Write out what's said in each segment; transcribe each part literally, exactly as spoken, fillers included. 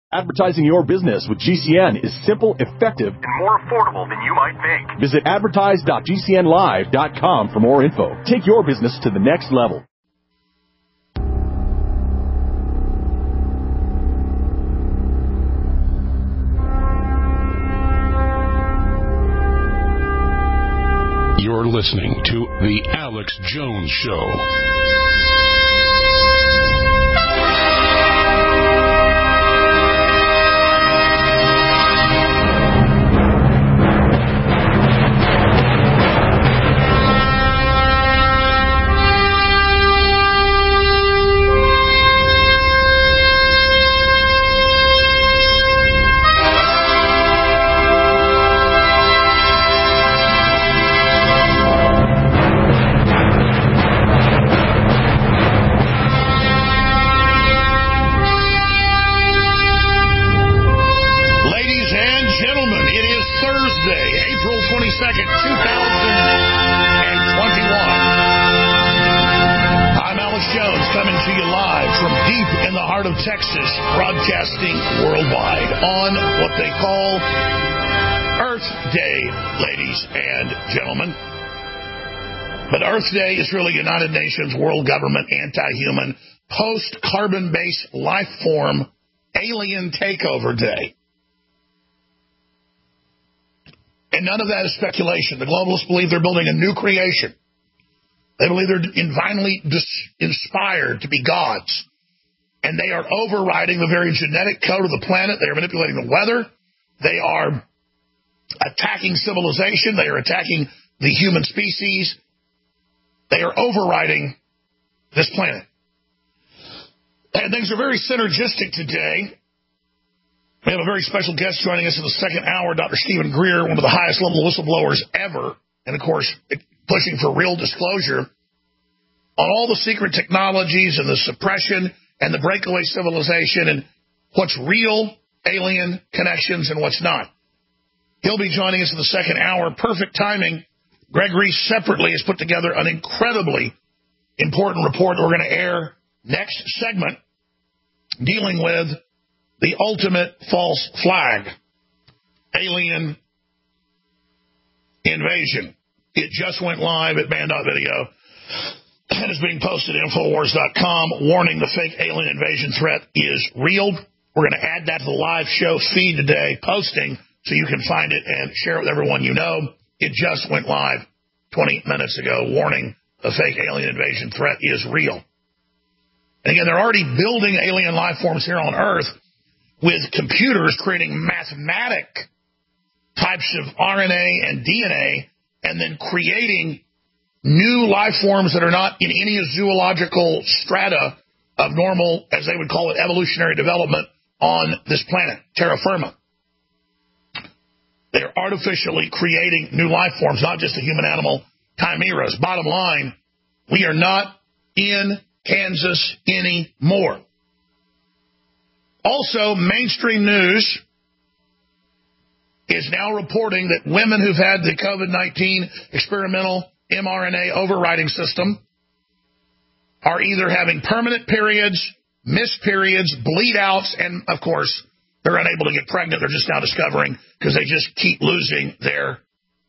Advertising your business with G C N is simple, effective, and more affordable than you might think. Visit advertise dot g c n live dot com for more info. Take your business to the next level. You're listening to The Alex Jones Show. Texas, broadcasting worldwide on what they call Earth Day, ladies and gentlemen. But Earth Day is really United Nations World Government Anti-Human Post-Carbon-Based Life Form Alien Takeover Day. And none of that is speculation. The globalists believe they're building a new creation. They believe they're divinely dis- inspired to be gods. And they are overriding the very genetic code of the planet. They are manipulating the weather. They are attacking civilization. They are attacking the human species. They are overriding this planet. And things are very synergistic today. We have a very special guest joining us in the second hour, Doctor Stephen Greer, one of the highest level whistleblowers ever. And, of course, pushing for real disclosure on all the secret technologies and the suppression and the breakaway civilization and what's real alien connections and what's not. He'll be joining us in the second hour. Perfect timing. Greg Reese separately has put together an incredibly important report that we're going to air next segment dealing with the ultimate false flag, alien invasion. It just went live at band dot video. And is being posted at Infowars dot com. Warning, the fake alien invasion threat is real. We're going to add that to the live show feed today, posting, so you can find it and share it with everyone you know. It just went live twenty minutes ago. Warning, the fake alien invasion threat is real. And again, they're already building alien life forms here on Earth with computers creating mathematic types of R N A and D N A and then creating new life forms that are not in any zoological strata of normal, as they would call it, evolutionary development on this planet, terra firma. They're artificially creating new life forms, not just the human-animal chimeras. Bottom line, we are not in Kansas anymore. Also, mainstream news is now reporting that women who've had the COVID nineteen experimental mRNA overriding system are either having permanent periods, missed periods, bleed outs, and, of course, they're unable to get pregnant. They're just now discovering because they just keep losing their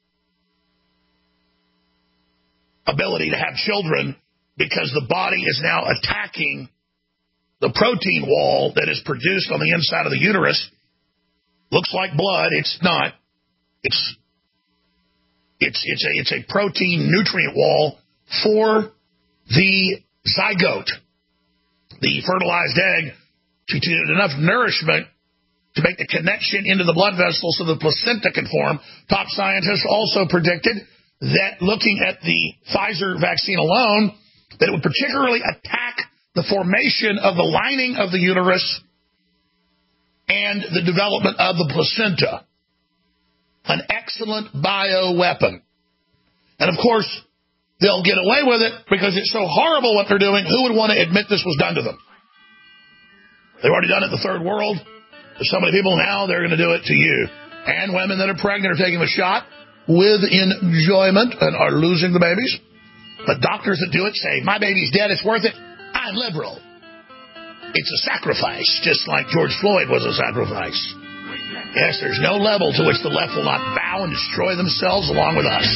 ability to have children because the body is now attacking the protein wall that is produced on the inside of the uterus. Looks like blood. It's not. It's It's it's a it's a protein nutrient wall for the zygote, the fertilized egg, to get enough nourishment to make the connection into the blood vessel so the placenta can form. Top scientists also predicted that looking at the Pfizer vaccine alone, that it would particularly attack the formation of the lining of the uterus and the development of the placenta. An excellent bioweapon. And, of course, they'll get away with it because it's so horrible what they're doing. Who would want to admit this was done to them? They've already done it in the third world. There's so many people now, they're going to do it to you. And women that are pregnant are taking the shot with enjoyment and are losing the babies. But doctors that do it say, my baby's dead, it's worth it. I'm liberal. It's a sacrifice, just like George Floyd was a sacrifice. Yes, there's no level to which the left will not bow and destroy themselves along with us.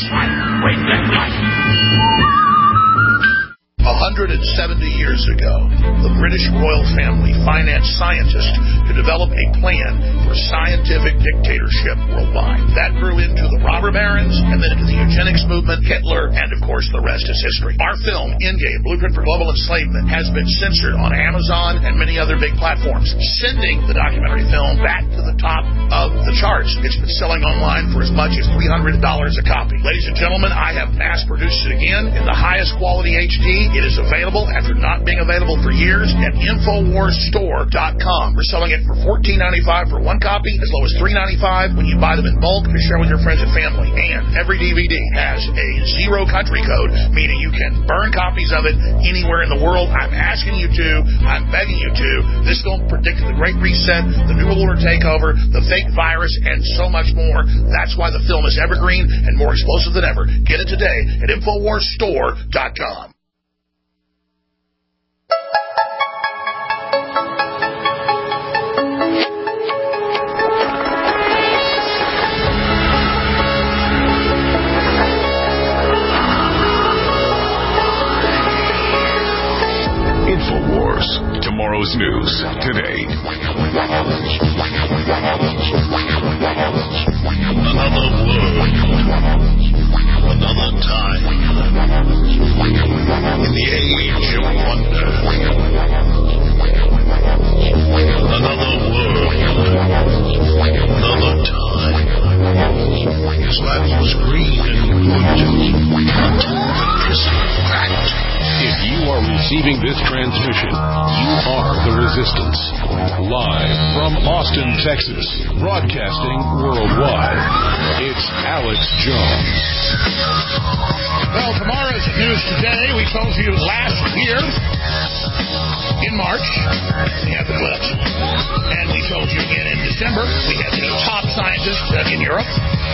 one hundred seventy years ago, the British royal family financed scientists to develop a plan for scientific dictatorship worldwide. That grew into the robber barons, and then into the eugenics movement, Hitler, and of course the rest is history. Our film, Endgame, Blueprint for Global Enslavement, has been censored on Amazon and many other big platforms, sending the documentary film back to the top of the charts. It's been selling online for as much as three hundred dollars a copy. Ladies and gentlemen, I have mass-produced it again in the highest quality H D. It is available after not being available for years at Infowars Store dot com. We're selling it for fourteen ninety-five for one copy, as low as three ninety-five when you buy them in bulk to share with your friends and family. And every D V D has a zero country code, meaning you can burn copies of it anywhere in the world. I'm asking you to. I'm begging you to. This film predicted the Great Reset, the New World Order takeover, the fake virus, and so much more. That's why the film is evergreen and more explosive than ever. Get it today at Infowars Store dot com. InfoWars. Tomorrow's news today. Another world. Another time. In the age of wonder. Another world. Another time. His life was green and good until the crystal cracked. If you are receiving this transmission, you are the Resistance. Live from Austin, Texas, broadcasting worldwide, it's Alex Jones. Well, tomorrow's news today, we told you last year, in March, we had the clips, and we told you again in December, we had the top scientists in Europe,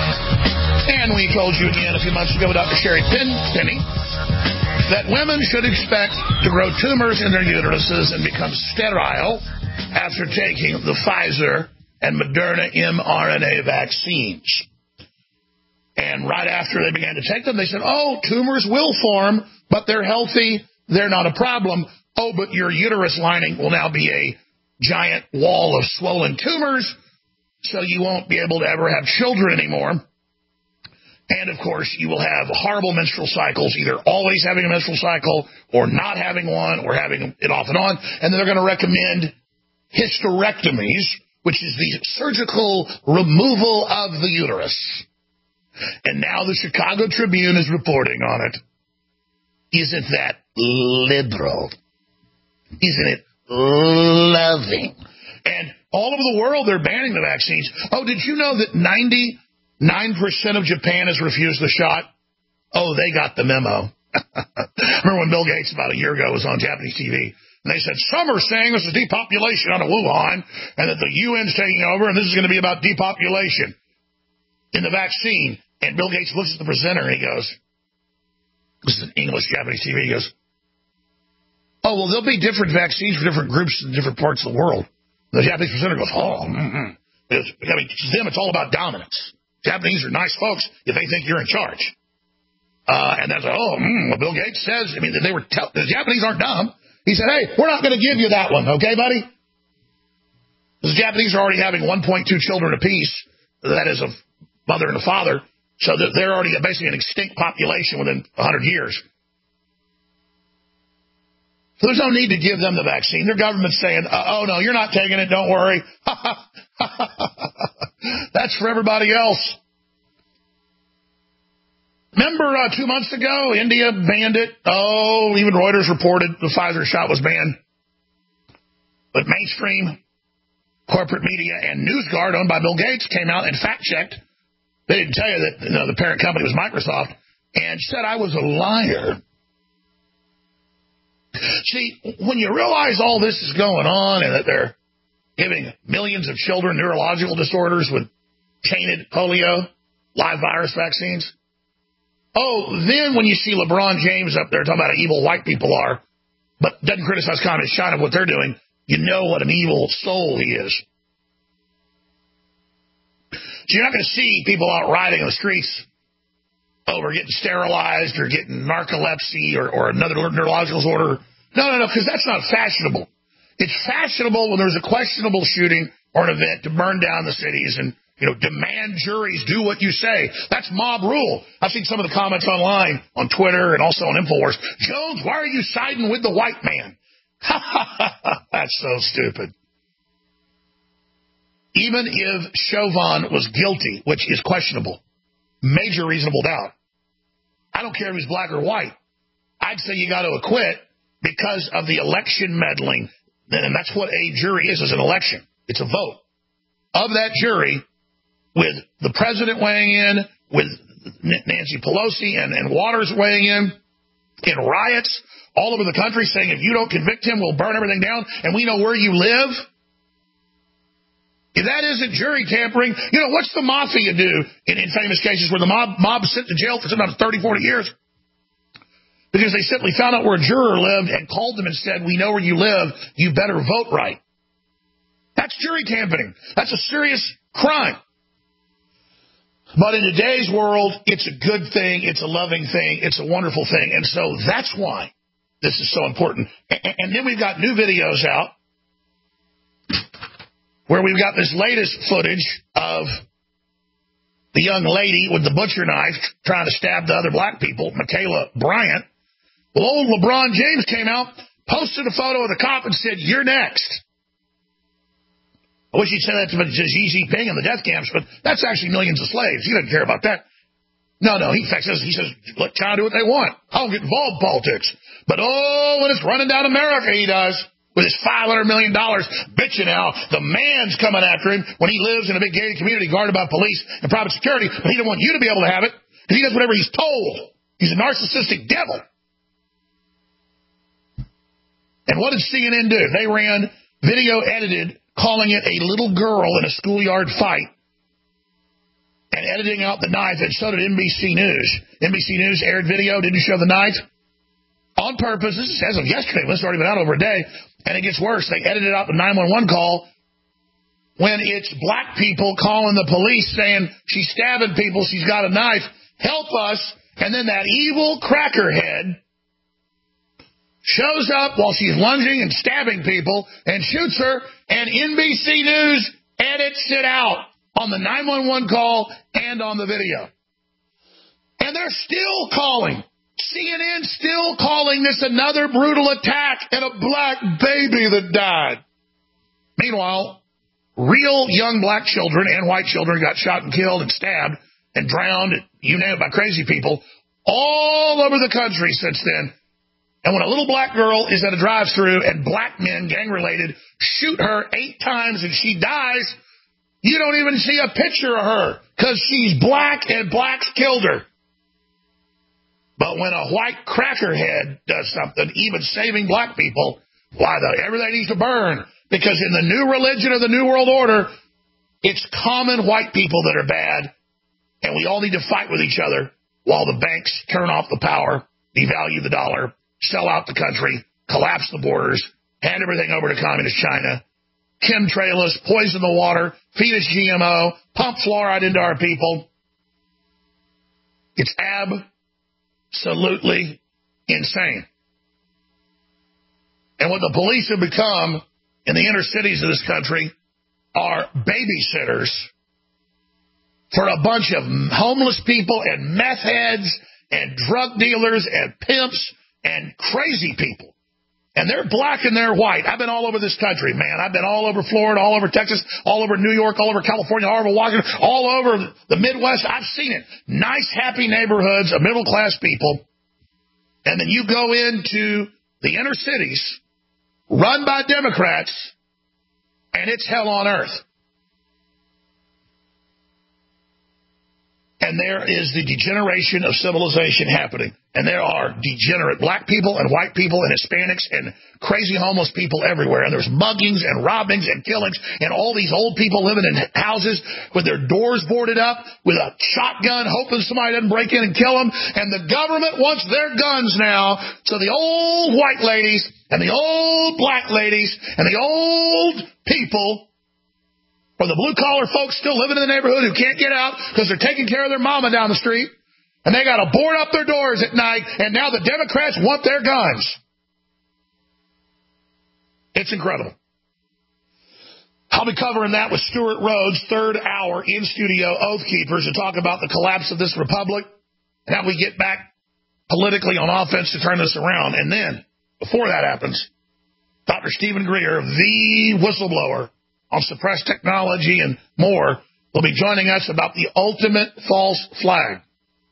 and we told you again a few months ago with Doctor Sherry Penny, that women should expect to grow tumors in their uteruses and become sterile after taking the Pfizer and Moderna mRNA vaccines. And right after they began to take them, they said, oh, tumors will form, but they're healthy, they're not a problem. Oh, but your uterus lining will now be a giant wall of swollen tumors, so you won't be able to ever have children anymore. And, of course, you will have horrible menstrual cycles, either always having a menstrual cycle or not having one or having it off and on. And then they're going to recommend hysterectomies, which is the surgical removal of the uterus. And now the Chicago Tribune is reporting on it. Isn't that liberal? Isn't it loving? And all over the world, they're banning the vaccines. Oh, did you know that ninety Nine percent of Japan has refused the shot? Oh, they got the memo. Remember when Bill Gates about a year ago was on Japanese T V, and they said, some are saying this is depopulation out of Wuhan, and that the U N's taking over, and this is going to be about depopulation in the vaccine. And Bill Gates looks at the presenter, and he goes, this is an English Japanese T V, he goes, oh, well, there'll be different vaccines for different groups in different parts of the world. The Japanese presenter goes, oh, mm-hmm. I mean, to them, it's all about dominance. Japanese are nice folks if they think you're in charge. Uh, and that's like, oh, mm, well, Bill Gates says, I mean, they were tell- the Japanese aren't dumb. He said, hey, we're not going to give you that one, okay, buddy? The Japanese are already having one point two children apiece, that is a mother and a father, so that they're already basically an extinct population within one hundred years. So there's no need to give them the vaccine. Their government's saying, oh, no, you're not taking it, don't worry. That's for everybody else. Remember uh, two months ago, India banned it? Oh, even Reuters reported the Pfizer shot was banned. But mainstream corporate media and NewsGuard, owned by Bill Gates, came out and fact-checked. They didn't tell you that you know, the parent company was Microsoft, and said I was a liar. See, when you realize all this is going on and that they're giving millions of children neurological disorders with tainted polio, live virus vaccines. Oh, then when you see LeBron James up there talking about how evil white people are, but doesn't criticize Communist China for what they're doing, you know what an evil soul he is. So you're not going to see people out riding on the streets over getting sterilized or getting narcolepsy or, or another neurological disorder. No, no, no, because that's not fashionable. It's fashionable when there's a questionable shooting or an event to burn down the cities and, you know, demand juries do what you say. That's mob rule. I've seen some of the comments online on Twitter and also on InfoWars. Jones, why are you siding with the white man? That's so stupid. Even if Chauvin was guilty, which is questionable, major reasonable doubt, I don't care if he's black or white. I'd say you got to acquit because of the election meddling. And that's what a jury is, is an election. It's a vote of that jury with the president weighing in, with Nancy Pelosi and, and Waters weighing in, in riots all over the country saying, if you don't convict him, we'll burn everything down, and we know where you live. If that isn't jury tampering, you know, what's the mafia do in, in famous cases where the mob mob sent to jail for sometimes thirty, forty years? Because they simply found out where a juror lived and called them and said, we know where you live, you better vote right. That's jury tampering. That's a serious crime. But in today's world, it's a good thing, it's a loving thing, it's a wonderful thing. And so that's why this is so important. And, and then we've got new videos out where we've got this latest footage of the young lady with the butcher knife trying to stab the other black people, Michaela Bryant. Well, old LeBron James came out, posted a photo of the cop and said, you're next. I wish he'd said that to Xi Jinping and the death camps, but that's actually millions of slaves. He doesn't care about that. No, no, he, in fact, says, he says, let China do what they want. I don't get involved in politics. But, oh, when it's running down America, he does. With his five hundred million dollars bitching out, the man's coming after him when he lives in a big gated community guarded by police and private security, but he doesn't want you to be able to have it because he does whatever he's told. He's a narcissistic devil. And what did C N N do? They ran video edited calling it a little girl in a schoolyard fight and editing out the knife, and so did N B C News. N B C News aired video, didn't show the knife. On purpose, this is as of yesterday, it's already been out over a day, and it gets worse. They edited out the nine one one call when it's black people calling the police saying, she's stabbing people, she's got a knife, help us, and then that evil crackerhead shows up while she's lunging and stabbing people and shoots her, and N B C News edits it out on the nine one one call and on the video. And they're still calling. C N N still calling this another brutal attack and a black baby that died. Meanwhile, real young black children and white children got shot and killed and stabbed and drowned, you name it, by crazy people all over the country since then. And when a little black girl is at a drive-thru and black men, gang-related, shoot her eight times and she dies, you don't even see a picture of her because she's black and blacks killed her. But when a white crackerhead does something, even saving black people, why, the, everything needs to burn. Because in the new religion of the New World Order, it's common white people that are bad, and we all need to fight with each other while the banks turn off the power, devalue the dollar, sell out the country, collapse the borders, hand everything over to communist China, chemtrail us, poison the water, feed us G M O, pump fluoride into our people. It's absolutely insane. And what the police have become in the inner cities of this country are babysitters for a bunch of homeless people and meth heads and drug dealers and pimps and crazy people. And they're black and they're white. I've been all over this country, man. I've been all over Florida, all over Texas, all over New York, all over California, all over Washington, all over the Midwest. I've seen it. Nice, happy neighborhoods of middle-class people. And then you go into the inner cities run by Democrats, and it's hell on earth. and there is the degeneration of civilization happening. And there are degenerate black people and white people and Hispanics and crazy homeless people everywhere. And there's muggings and robbings and killings and all these old people living in houses with their doors boarded up with a shotgun hoping somebody doesn't break in and kill them. And the government wants their guns now. So the old white ladies and the old black ladies and the old people, or the blue-collar folks still living in the neighborhood who can't get out because they're taking care of their mama down the street, and they got to board up their doors at night, and now the Democrats want their guns. It's incredible. I'll be covering that with Stuart Rhodes, third hour in studio, Oath Keepers, to talk about the collapse of this republic and how we get back politically on offense to turn this around. And then, before that happens, Doctor Stephen Greer, the whistleblower on suppressed technology and more, will be joining us about the ultimate false flag,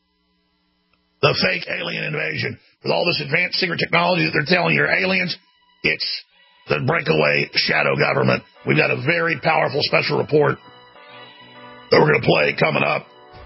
the fake alien invasion. With all this advanced secret technology that they're telling you are aliens, it's the breakaway shadow government. We've got a very powerful special report that we're going to play coming up.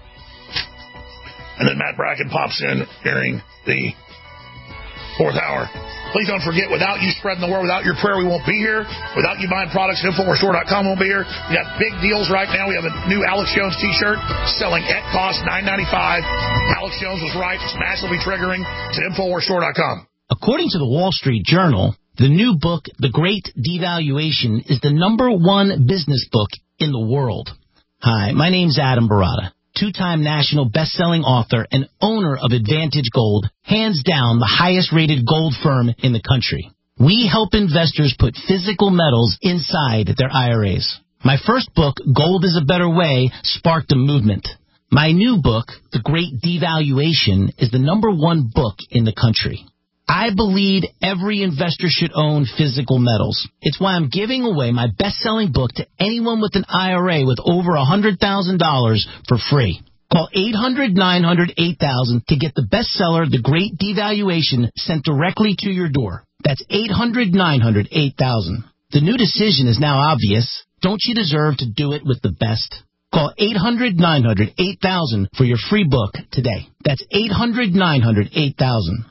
And then Matt Bracken pops in during the fourth hour. Please don't forget, without you spreading the word, without your prayer, we won't be here. Without you buying products at Infowars Store dot com, won't be here. We got big deals right now. We have a new Alex Jones T-shirt selling at cost, nine ninety-five. Alex Jones was right. It's massively triggering. It's at Infowars Store dot com. According to the Wall Street Journal, the new book, The Great Devaluation, is the number one business book in the world. Hi, my name's Adam Barata, two-time national best-selling author and owner of Advantage Gold, hands down the highest-rated gold firm in the country. We help investors put physical metals inside their I R As. My first book, Gold is a Better Way, sparked a movement. My new book, The Great Devaluation, is the number one book in the country. I believe every investor should own physical metals. It's why I'm giving away my best-selling book to anyone with an I R A with over one hundred thousand dollars for free. Call eight hundred, nine hundred, eight thousand to get the bestseller, The Great Devaluation, sent directly to your door. That's eight hundred, nine hundred, eight thousand. The new decision is now obvious. Don't you deserve to do it with the best? Call eight hundred, nine hundred, eight thousand for your free book today. That's eight hundred, nine hundred, eight thousand.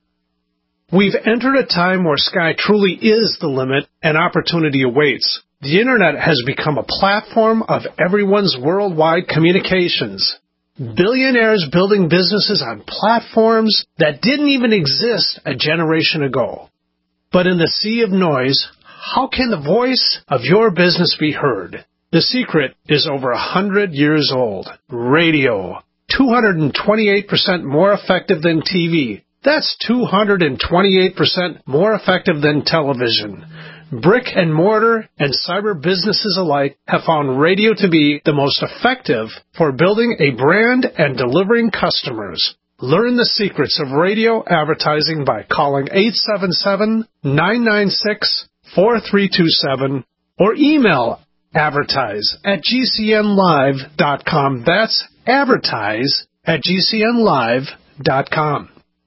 We've entered a time where sky truly is the limit and opportunity awaits. The Internet has become a platform of everyone's worldwide communications. Billionaires building businesses on platforms that didn't even exist a generation ago. But in the sea of noise, how can the voice of your business be heard? The secret is over a hundred years old. Radio. two hundred twenty-eight percent more effective than T V. That's two hundred twenty-eight percent more effective than television. Brick and mortar and cyber businesses alike have found radio to be the most effective for building a brand and delivering customers. Learn the secrets of radio advertising by calling eight seven seven, nine nine six, four three two seven or email advertise at g c n live dot com. That's advertise at g c n live dot com.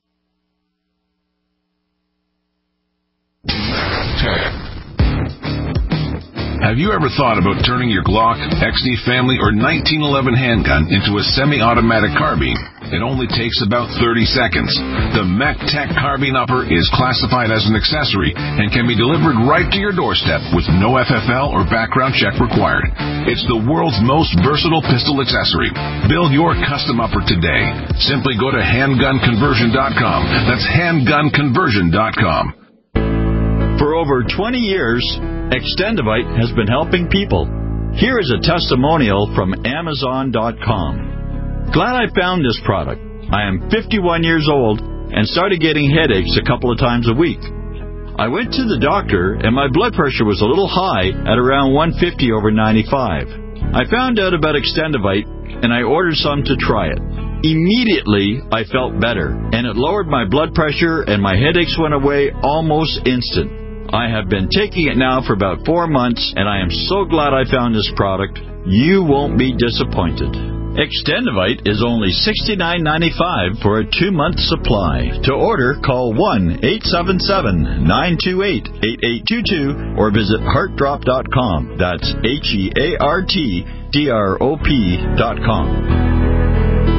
Have you ever thought about turning your Glock, X D Family, or nineteen eleven handgun into a semi-automatic carbine? It only takes about thirty seconds. The MechTech Carbine Upper is classified as an accessory and can be delivered right to your doorstep with no F F L or background check required. It's the world's most versatile pistol accessory. Build your custom upper today. Simply go to handgun conversion dot com. That's handgun conversion dot com. For over twenty years, Extendivite has been helping people. Here is a testimonial from Amazon dot com. Glad I found this product. I am fifty-one years old and started getting headaches a couple of times a week. I went to the doctor and my blood pressure was a little high at around one fifty over ninety-five. I found out about Extendivite and I ordered some to try it. Immediately, I felt better, and it lowered my blood pressure and my headaches went away almost instant. I have been taking it now for about four months, and I am so glad I found this product. You won't be disappointed. Extendivite is only sixty-nine ninety-five for a two-month supply. To order, call one eight seven seven, nine two eight, eight eight two two or visit heart drop dot com. That's H E A R T D R O P dot com.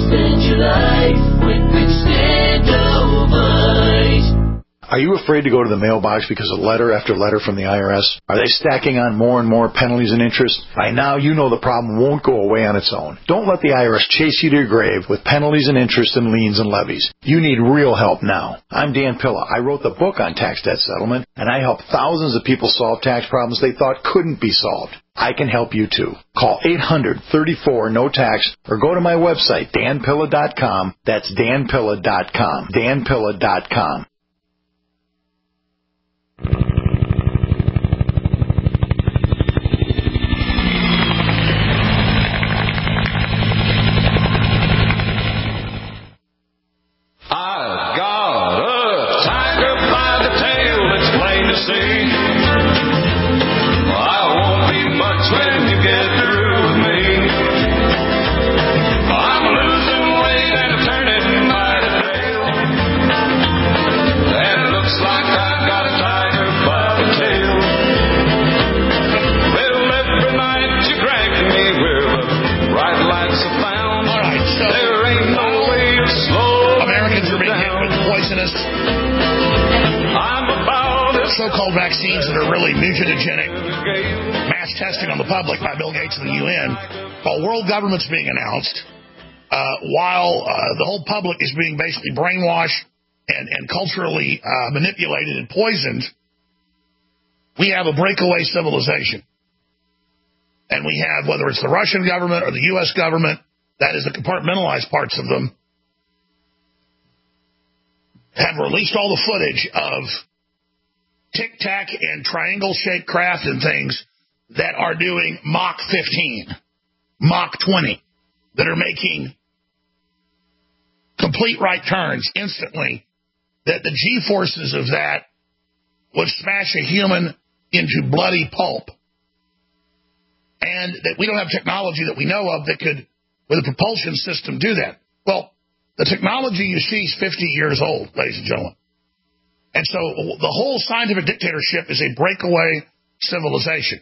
Spend your life with Extendovite. Are you afraid to go to the mailbox because of letter after letter from the I R S? Are they stacking on more and more penalties and interest? By now, you know the problem won't go away on its own. Don't let the I R S chase you to your grave with penalties and interest and liens and levies. You need real help now. I'm Dan Pilla. I wrote the book on tax debt settlement, and I help thousands of people solve tax problems they thought couldn't be solved. I can help you too. Call eight hundred, thirty-four, no tax or go to my website, dan pilla dot com. That's dan pilla dot com. dan pilla dot com. I've got a tiger by the tail, it's plain to see. I won't be much when you get through with me. I'm losing weight and I'm turning by the trail. And it looks like I've got a tiger by the tail. Well, every night you drag me where the bright lights are found. All right, so there ain't no way to slow Americans are being hit with poisonous so-called vaccines that are really mutagenic, mass testing on the public by Bill Gates and the U N, while world government's being announced, uh, while uh, the whole public is being basically brainwashed and, and culturally uh, manipulated and poisoned, we have a breakaway civilization. And we have, whether it's the Russian government or the U S government, that is the compartmentalized parts of them, have released all the footage of tic-tac and triangle-shaped craft and things that are doing Mach fifteen, Mach twenty, that are making complete right turns instantly, that the G-forces of that would smash a human into bloody pulp. And that we don't have technology that we know of that could, with a propulsion system, do that. Well, the technology you see is fifty years old, ladies and gentlemen. And so the whole scientific dictatorship is a breakaway civilization.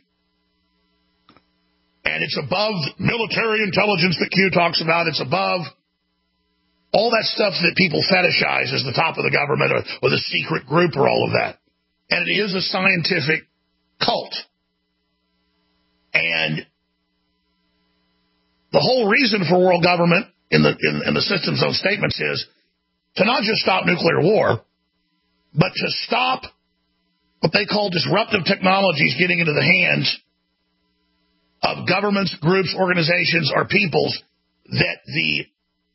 And it's above military intelligence that Q talks about. It's above all that stuff that people fetishize as the top of the government or, or the secret group or all of that. And it is a scientific cult. And the whole reason for world government in the in, in the system's own statements is to not just stop nuclear war, but to stop what they call disruptive technologies getting into the hands of governments, groups, organizations, or peoples that the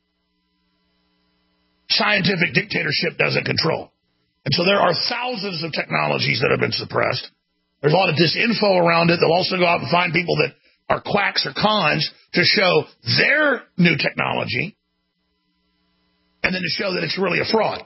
scientific dictatorship doesn't control. And so there are thousands of technologies that have been suppressed. There's a lot of disinfo around it. They'll also go out and find people that are quacks or cons to show their new technology and then to show that it's really a fraud.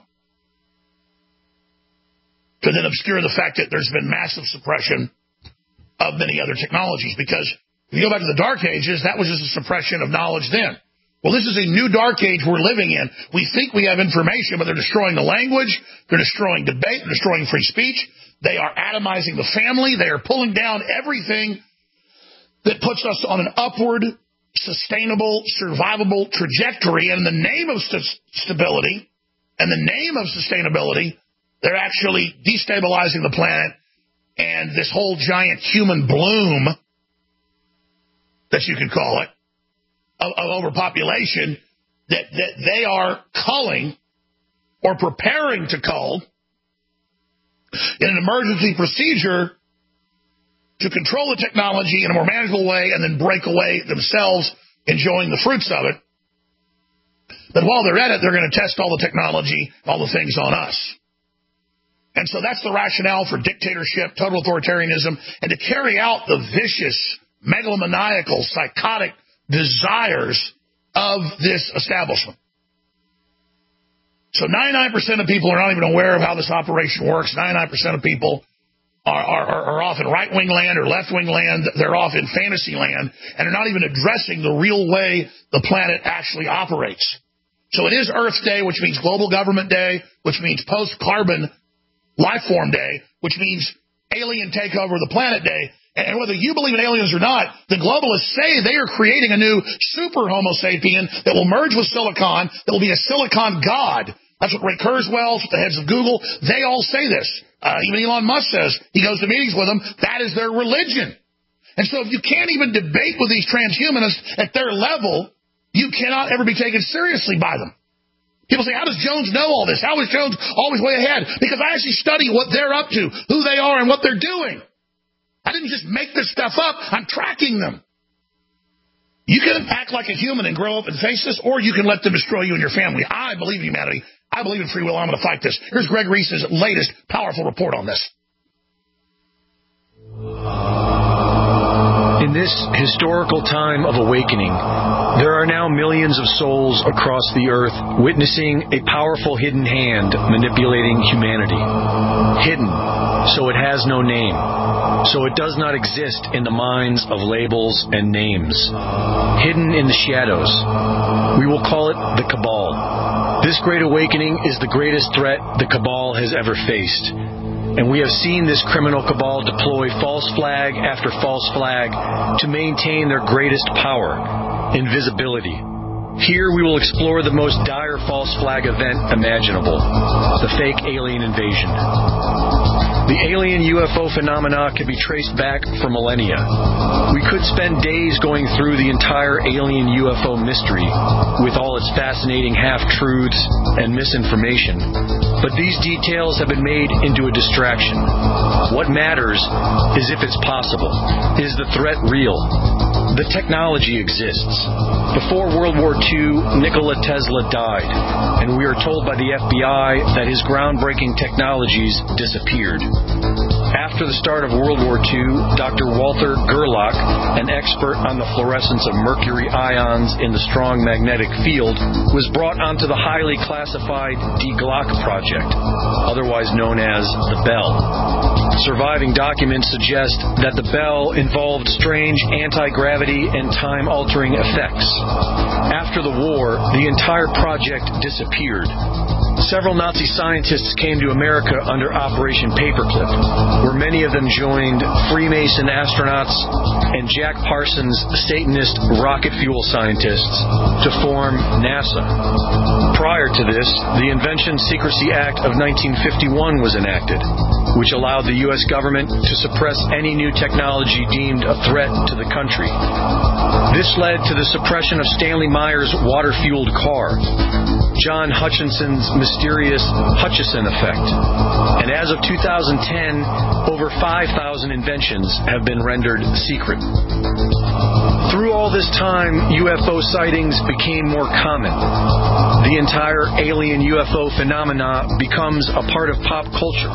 To then obscure the fact that there's been massive suppression of many other technologies. Because if you go back to the Dark Ages, that was just a suppression of knowledge then. Well, this is a new Dark Age we're living in. We think we have information, but they're destroying the language, they're destroying debate, they're destroying free speech, they are atomizing the family, they are pulling down everything that puts us on an upward, sustainable, survivable trajectory. And in the name of st- stability and the name of sustainability, they're actually destabilizing the planet, and this whole giant human bloom, that you could call it, of, of overpopulation, that, that they are culling or preparing to cull in an emergency procedure to control the technology in a more manageable way and then break away themselves, enjoying the fruits of it. But while they're at it, they're going to test all the technology, all the things on us. And so that's the rationale for dictatorship, total authoritarianism, and to carry out the vicious, megalomaniacal, psychotic desires of this establishment. So ninety-nine percent of people are not even aware of how this operation works. ninety-nine percent of people are, are, are off in right-wing land or left-wing land. They're off in fantasy land, and are not even addressing the real way the planet actually operates. So it is Earth Day, which means Global Government Day, which means Post-Carbon Life Form Day, which means alien takeover of the planet day. And whether you believe in aliens or not, the globalists say they are creating a new super Homo sapien that will merge with silicon, that will be a silicon god. That's what Ray Kurzweil, the heads of Google, they all say this. Uh, even Elon Musk says he goes to meetings with them. That is their religion. And so if you can't even debate with these transhumanists at their level, you cannot ever be taken seriously by them. People say, how does Jones know all this? How is Jones always way ahead? Because I actually study what they're up to, who they are, and what they're doing. I didn't just make this stuff up. I'm tracking them. You can act like a human and grow up and face this, or you can let them destroy you and your family. I believe in humanity. I believe in free will. I'm going to fight this. Here's Greg Reese's latest powerful report on this. In this historical time of awakening, there are now millions of souls across the earth witnessing a powerful hidden hand manipulating humanity. Hidden, so it has no name, so it does not exist in the minds of labels and names. Hidden in the shadows. We will call it the Cabal. This great awakening is the greatest threat the Cabal has ever faced. And we have seen this criminal cabal deploy false flag after false flag to maintain their greatest power, invisibility. Here we will explore the most dire false flag event imaginable, the fake alien invasion. The alien U F O phenomena can be traced back for millennia. We could spend days going through the entire alien U F O mystery with all its fascinating half-truths and misinformation, but these details have been made into a distraction. What matters is if it's possible. Is the threat real? The technology exists. Before World War Two, Nikola Tesla died, and we are told by the F B I that his groundbreaking technologies disappeared. After the start of World War Two, Doctor Walter Gerlach, an expert on the fluorescence of mercury ions in the strong magnetic field, was brought onto the highly classified Die Glocke project, otherwise known as the Bell. Surviving documents suggest that the Bell involved strange anti-gravity and time-altering effects. After the war, the entire project disappeared. Several Nazi scientists came to America under Operation Paperclip, where many of them joined Freemason astronauts and Jack Parsons Satanist rocket fuel scientists to form NASA. Prior to this, the Invention Secrecy Act of nineteen fifty-one was enacted, which allowed the U S government to suppress any new technology deemed a threat to the country. This led to the suppression of Stanley Meyer's water-fueled car, John Hutchinson's mysterious Hutchison effect, and as of two thousand ten, over five thousand inventions have been rendered secret. Through all this time, U F O sightings became more common. The entire alien U F O phenomena becomes a part of pop culture.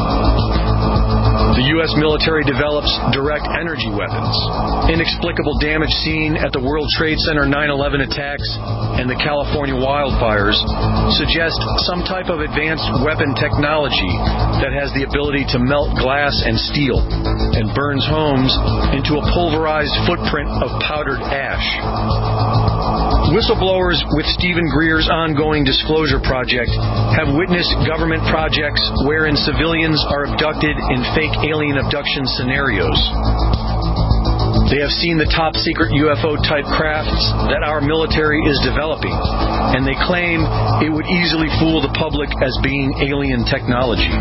The U S military develops direct energy weapons. Inexplicable damage seen at the World Trade Center nine eleven attacks and the California wildfires suggest some type of advanced weapon technology that has the ability to melt glass and steel and burns homes into a pulverized footprint of powdered ash. Whistleblowers with Stephen Greer's ongoing disclosure project have witnessed government projects wherein civilians are abducted in fake alien abduction scenarios. They have seen the top secret U F O-type crafts that our military is developing, and they claim it would easily fool the public as being alien technology.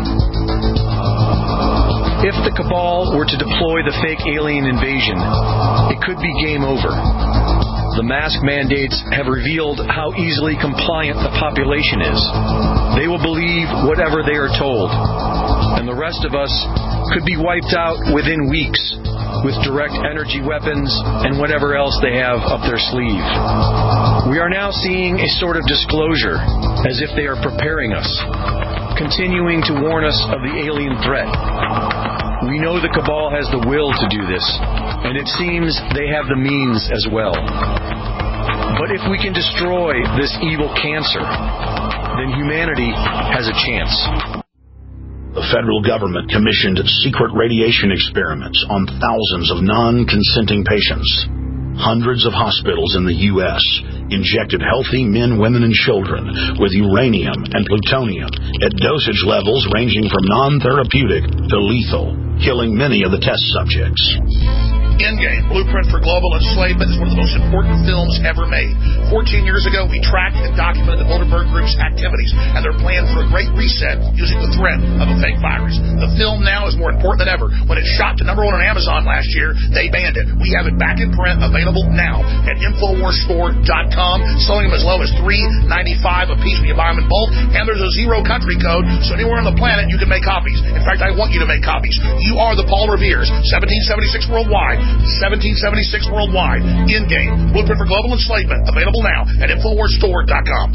If the cabal were to deploy the fake alien invasion, it could be game over. The mask mandates have revealed how easily compliant the population is. They will believe whatever they are told, and the rest of us could be wiped out within weeks with direct energy weapons and whatever else they have up their sleeve. We are now seeing a sort of disclosure, as if they are preparing us, continuing to warn us of the alien threat. We know the cabal has the will to do this, and it seems they have the means as well. But if we can destroy this evil cancer, then humanity has a chance. The federal government commissioned secret radiation experiments on thousands of non-consenting patients. Hundreds of hospitals in the U S injected healthy men, women, and children with uranium and plutonium at dosage levels ranging from non-therapeutic to lethal. killing many of the test subjects. Endgame, Blueprint for Global Enslavement, is one of the most important films ever made. Fourteen years ago, we tracked and documented the Bilderberg Group's activities and their plan for a great reset using the threat of a fake virus. The film now is more important than ever. When it shot to number one on Amazon last year, they banned it. We have it back in print, available now at Infowars Store dot com, selling them as low as three ninety-five a piece when you buy them in bulk, and there's a zero country code, so anywhere on the planet you can make copies. In fact, I want you to make copies. You are the Paul Revere's, seventeen seventy-six worldwide. seventeen seventy-six worldwide. Endgame, Blueprint for Global Enslavement, available now at Infowars Store dot com.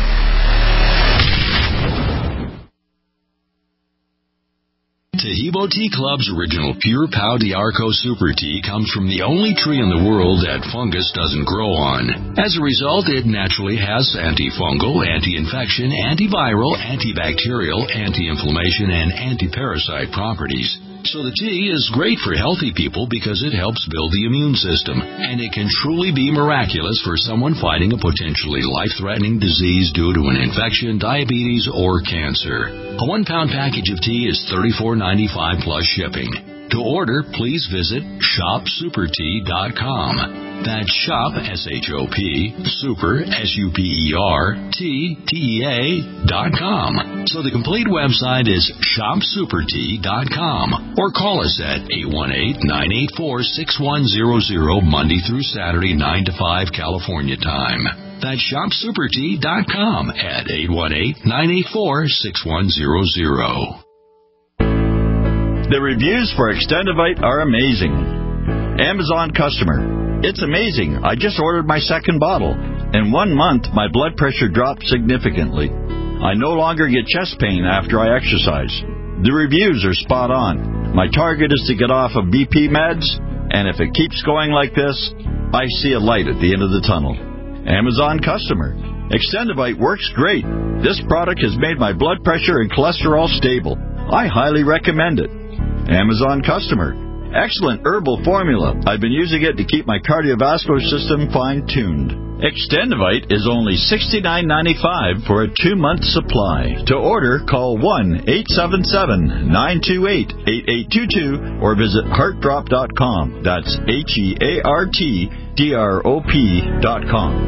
Tahibo Tea Club's original Pure Pau d'Arco Super Tea comes from the only tree in the world that fungus doesn't grow on. As a result, it naturally has antifungal, anti-infection, antiviral, antibacterial, anti-inflammation, and anti-parasite properties. So the tea is great for healthy people because it helps build the immune system, and it can truly be miraculous for someone fighting a potentially life-threatening disease due to an infection, diabetes, or cancer. A one-pound package of tea is thirty-four ninety-five plus shipping. To order, please visit shop super tea dot com. That's shop, S H O P, super, S U P E R, T, T E A, dot com. So the complete website is shop super tea dot com. Or call us at eight one eight, nine eight four, six one zero zero, Monday through Saturday, nine to five, California time. That's shop super tea dot com at eight one eight, nine eight four, six one zero zero. The reviews for Extendivite are amazing. Amazon customer. It's amazing. I just ordered my second bottle. In one month, my blood pressure dropped significantly. I no longer get chest pain after I exercise. The reviews are spot on. My target is to get off of B P meds, and if it keeps going like this, I see a light at the end of the tunnel. Amazon customer. Extendivite works great. This product has made my blood pressure and cholesterol stable. I highly recommend it. Amazon customer. Excellent herbal formula. I've been using it to keep my cardiovascular system fine-tuned. Extendivite is only sixty-nine ninety-five for a two-month supply. To order, call one eight seven seven, nine two eight, eight eight two two or visit heart drop dot com. That's H E A R T D R O P dot com.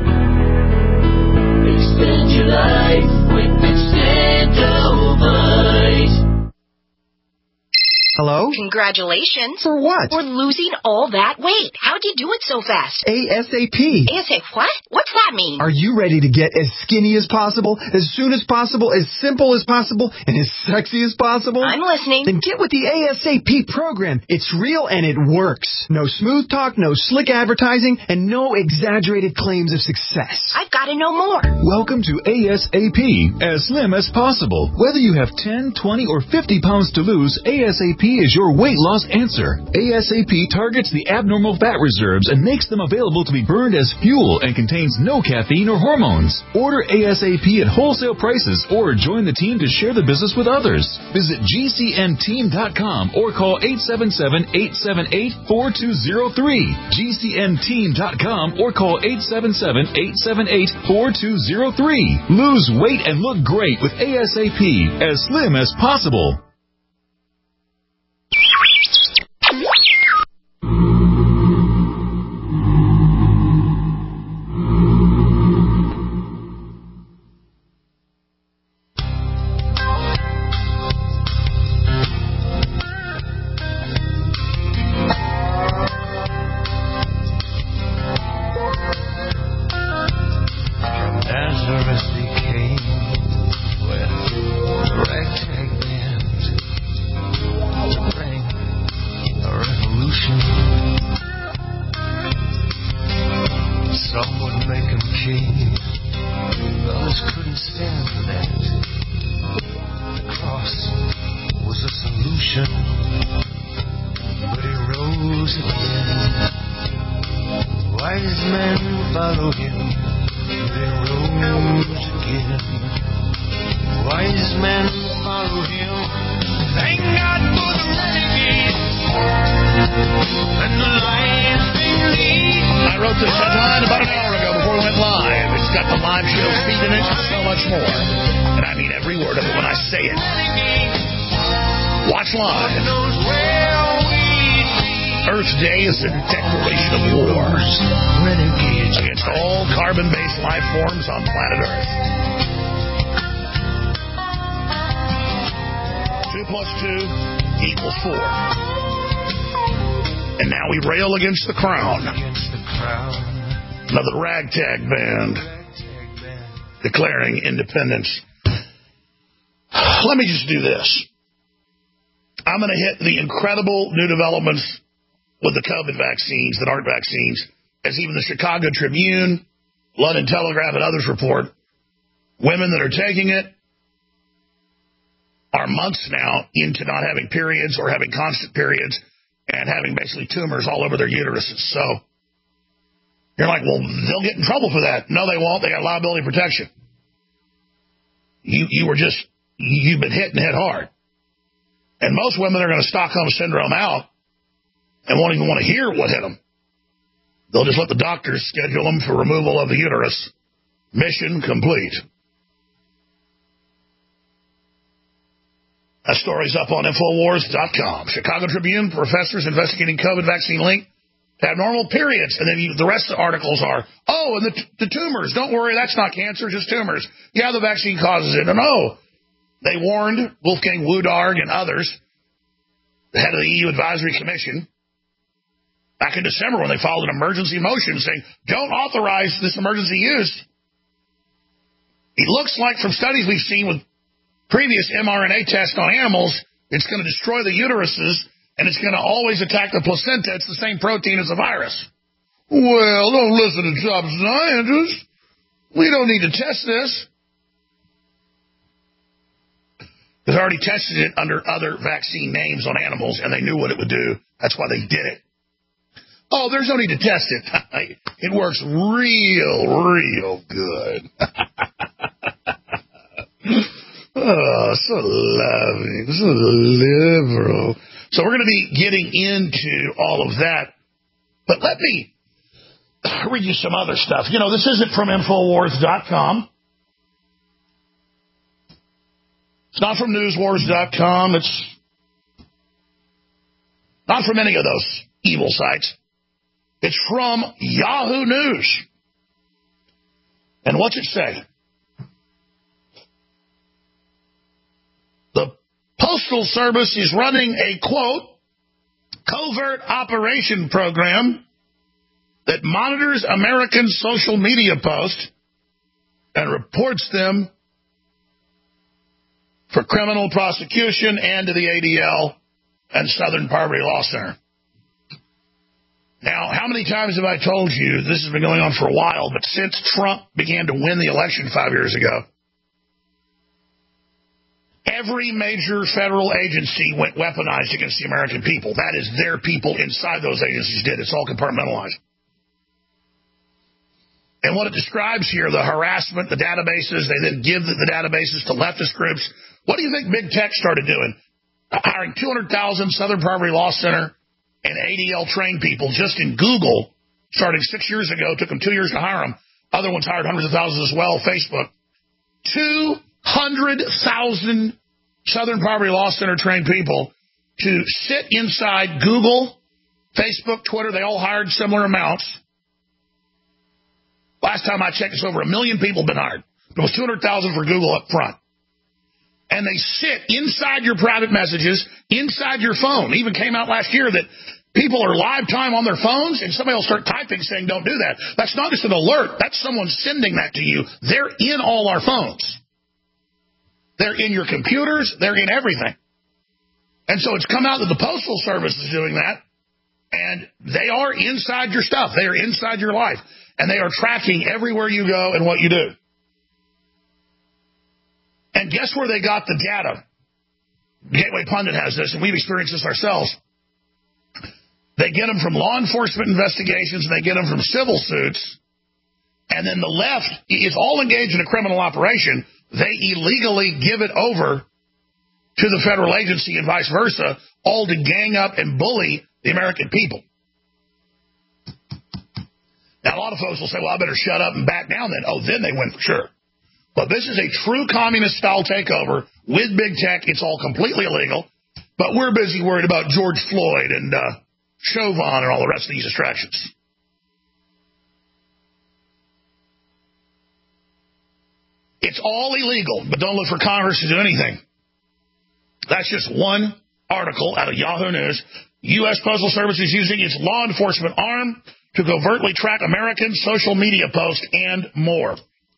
Extend your life with Extendivite. Hello? Congratulations. For what? For losing all that weight. How'd you do it so fast? ASAP. ASAP what? What's that mean? Are you ready to get as skinny as possible, as soon as possible, as simple as possible, and as sexy as possible? I'm listening. Then get with the ASAP program. It's real and it works. No smooth talk, no slick advertising, and no exaggerated claims of success. I've got to know more. Welcome to ASAP, as slim as possible. Whether you have ten, twenty, or fifty pounds to lose, ASAP is your weight loss answer. ASAP targets the abnormal fat reserves and makes them available to be burned as fuel and contains no caffeine or hormones. Order ASAP at wholesale prices or join the team to share the business with others. Visit G C N team dot com or call eight seven seven, eight seven eight, four two zero three. G C N team dot com or call eight seven seven, eight seven eight, four two zero three. Lose weight and look great with ASAP, as slim as possible. Watch live Earth Day is a declaration of war against all carbon-based life forms on planet Earth. Two plus two equals four. And now we rail against the crown. Another ragtag band declaring independence. Let me just do this. I'm going to hit the incredible new developments with the COVID vaccines that aren't vaccines, as even the Chicago Tribune, London Telegraph, and others report. Women that are taking it are months now into not having periods or having constant periods and having basically tumors all over their uteruses. So you're like, well, they'll get in trouble for that. No, they won't. They got liability protection. You you were just, you've been hit and hit hard. And most women are going to Stockholm Syndrome out and won't even want to hear what hit them. They'll just let the doctors schedule them for removal of the uterus. Mission complete. That story's up on Infowars dot com. Chicago Tribune, professors investigating COVID vaccine link to abnormal periods. And then you, the rest of the articles are, oh, and the, t- the tumors. Don't worry, that's not cancer, just tumors. Yeah, the vaccine causes it. And oh, they warned Wolfgang Wodarg and others, the head of the E U Advisory Commission, back in December when they filed an emergency motion saying, don't authorize this emergency use. It looks like from studies we've seen with previous mRNA tests on animals, it's going to destroy the uteruses, and it's going to always attack the placenta. It's the same protein as the virus. Well, don't listen to top scientists. We don't need to test this. They've already tested it under other vaccine names on animals, and they knew what it would do. That's why they did it. Oh, there's no need to test it. It works real, real good. Oh, so loving, so liberal. So we're going to be getting into all of that. But let me read you some other stuff. You know, this isn't from Infowars dot com. It's not from Newswars dot com. It's not from any of those evil sites. It's from Yahoo News. And what's it say? The Postal Service is running a, quote, covert operation program that monitors American social media posts and reports them for criminal prosecution and to the A D L and Southern Poverty Law Center. Now, how many times have I told you this has been going on for a while, but since Trump began to win the election five years ago, every major federal agency went weaponized against the American people. That is, their people inside those agencies did. It's all compartmentalized. And what it describes here, the harassment, the databases, they then give the, the databases to leftist groups. What do you think big tech started doing? Hiring two hundred thousand Southern Poverty Law Center and A D L trained people just in Google, starting six years ago. Took them two years to hire them. Other ones hired hundreds of thousands as well. Facebook. two hundred thousand Southern Poverty Law Center trained people to sit inside Google, Facebook, Twitter. They all hired similar amounts. Last time I checked, it's over a million people been hired. There was two hundred thousand for Google up front. And they sit inside your private messages, inside your phone. It even came out last year that people are live time on their phones, and somebody will start typing saying, don't do that. That's not just an alert. That's someone sending that to you. They're in all our phones. They're in your computers. They're in everything. And so it's come out that the Postal Service is doing that, and they are inside your stuff. They are inside your life, and they are tracking everywhere you go and what you do. And guess where they got the data? Gateway Pundit has this, and we've experienced this ourselves. They get them from law enforcement investigations, and they get them from civil suits, and then the left is all engaged in a criminal operation. They illegally give it over to the federal agency and vice versa, all to gang up and bully the American people. Now, a lot of folks will say, well, I better shut up and back down then. Oh, then they win for sure. But this is a true communist-style takeover with big tech. It's all completely illegal. But we're busy worried about George Floyd and uh, Chauvin and all the rest of these distractions. It's all illegal, but don't look for Congress to do anything. That's just one article out of Yahoo News. U S. Postal Service is using its law enforcement arm to covertly track American social media posts and more.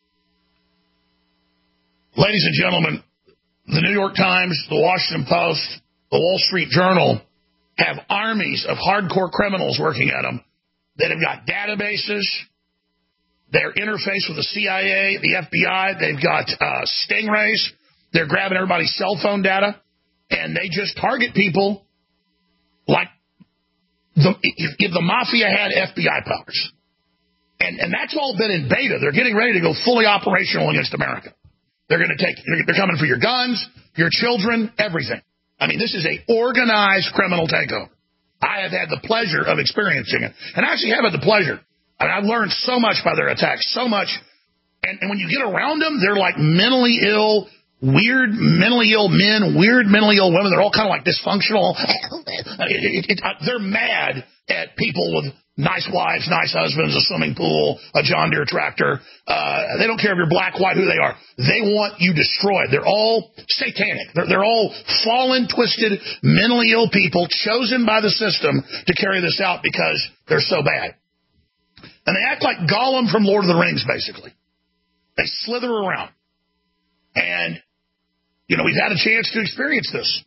Ladies and gentlemen, the New York Times, the Washington Post, the Wall Street Journal have armies of hardcore criminals working at them that have got databases. Their interface with the C I A, the F B I, they've got uh, stingrays. They're grabbing everybody's cell phone data, and they just target people like the, if, if the mafia had F B I powers. And, and that's all been in beta. They're getting ready to go fully operational against America. They're going to take, they're coming for your guns, your children, everything. I mean, this is a organized criminal takeover. I have had the pleasure of experiencing it. And I actually have had the pleasure. I mean, I've learned so much by their attacks, so much. And, and when you get around them, they're like mentally ill, weird mentally ill men, weird mentally ill women. They're all kind of like dysfunctional. It, it, it, they're mad at people with nice wives, nice husbands, a swimming pool, a John Deere tractor. Uh, they don't care if you're black, white, who they are. They want you destroyed. They're all satanic. They're, they're all fallen, twisted, mentally ill people chosen by the system to carry this out because they're so bad. And they act like Gollum from Lord of the Rings, basically. They slither around. And, you know, we've had a chance to experience this.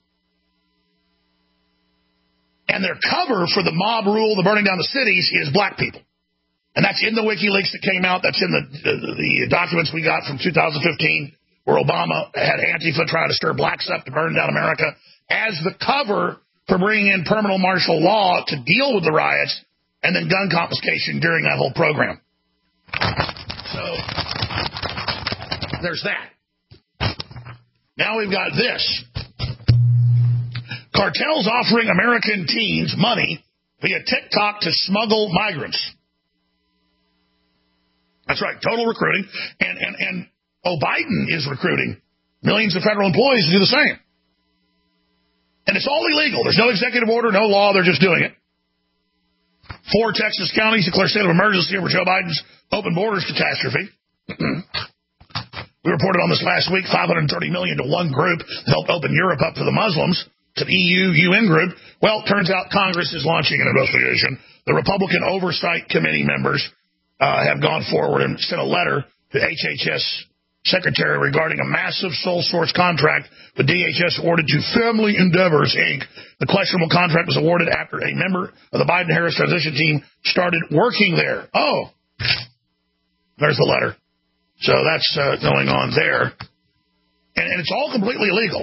And their cover for the mob rule, the burning down the cities, is black people. And that's in the WikiLeaks that came out. That's in the, the, the documents we got from two thousand fifteen, where Obama had Antifa trying to stir blacks up to burn down America as the cover for bringing in permanent martial law to deal with the riots and then gun confiscation during that whole program. So there's that. Now we've got this. Cartels offering American teens money via TikTok to smuggle migrants. That's right, total recruiting. And, and, and oh, Biden is recruiting millions of federal employees to do the same. And it's all illegal. There's no executive order, no law. They're just doing it. Four Texas counties declare state of emergency over Joe Biden's open borders catastrophe. We reported on this last week, five hundred thirty million dollars to one group that helped open Europe up to the Muslims. To the E U, U N group. Well, it turns out Congress is launching an investigation. The Republican Oversight Committee members uh, have gone forward and sent a letter to H H S Secretary regarding a massive sole source contract with D H S awarded to Family Endeavors, Incorporated. The questionable contract was awarded after a member of the Biden-Harris transition team started working there. Oh, there's the letter. So that's uh, going on there. And, and it's all completely illegal.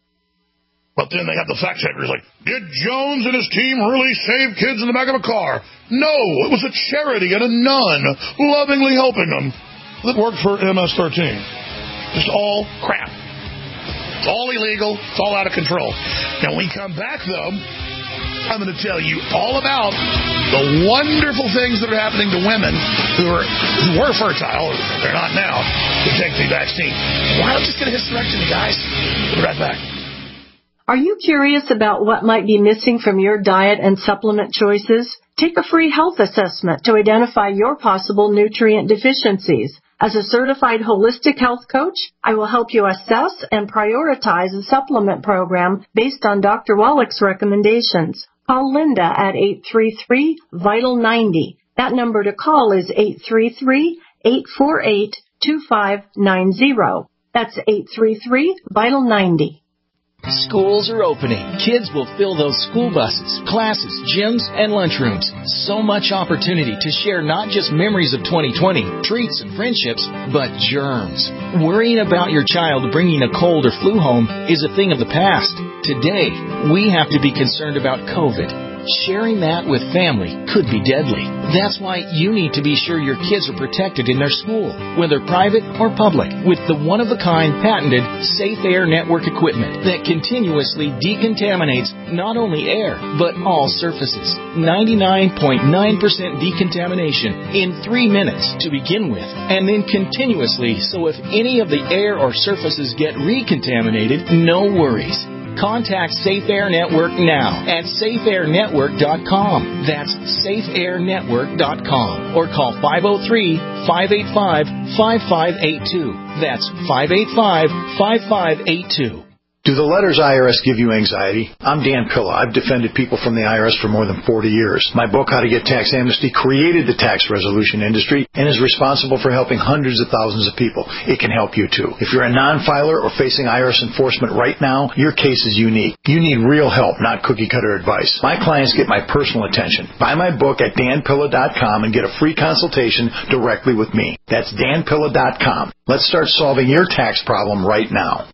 But then they have the fact checkers like, did Jones and his team really save kids in the back of a car? No, it was a charity and a nun lovingly helping them that worked for M S thirteen. Just all crap. It's all illegal. It's all out of control. Now, when we come back, though, I'm going to tell you all about the wonderful things that are happening to women who are who were fertile, or they're not now, to take the vaccine. Why don't you just get a hysterectomy, guys? We'll be right back. Are you curious about what might be missing from your diet and supplement choices? Take a free health assessment to identify your possible nutrient deficiencies. As a certified holistic health coach, I will help you assess and prioritize a supplement program based on Doctor Wallach's recommendations. Call Linda at eight three three, vital ninety. That number to call is eight three three, eight four eight, two five nine zero. That's eight three three, vital ninety. Schools are opening. Kids will fill those school buses, classes, gyms, and lunchrooms. So much opportunity to share not just memories of twenty twenty, treats and friendships, but germs. Worrying about your child bringing a cold or flu home is a thing of the past. Today, we have to be concerned about COVID. Sharing that with family could be deadly. That's why you need to be sure your kids are protected in their school, whether private or public, with the one-of-a-kind patented Safe Air Network equipment that continuously decontaminates not only air, but all surfaces. ninety-nine point nine percent decontamination in three minutes to begin with, and then continuously, so if any of the air or surfaces get recontaminated, no worries. Contact Safe Air Network now at safe air network dot com. That's safe air network dot com. Or call five oh three, five eight five, five five eight two. That's five eight five, five five eight two. Do the letters I R S give you anxiety? I'm Dan Pilla. I've defended people from the I R S for more than forty years. My book, How to Get Tax Amnesty, created the tax resolution industry and is responsible for helping hundreds of thousands of people. It can help you too. If you're a non-filer or facing I R S enforcement right now, your case is unique. You need real help, not cookie-cutter advice. My clients get my personal attention. Buy my book at dan pilla dot com and get a free consultation directly with me. That's dan pilla dot com. Let's start solving your tax problem right now.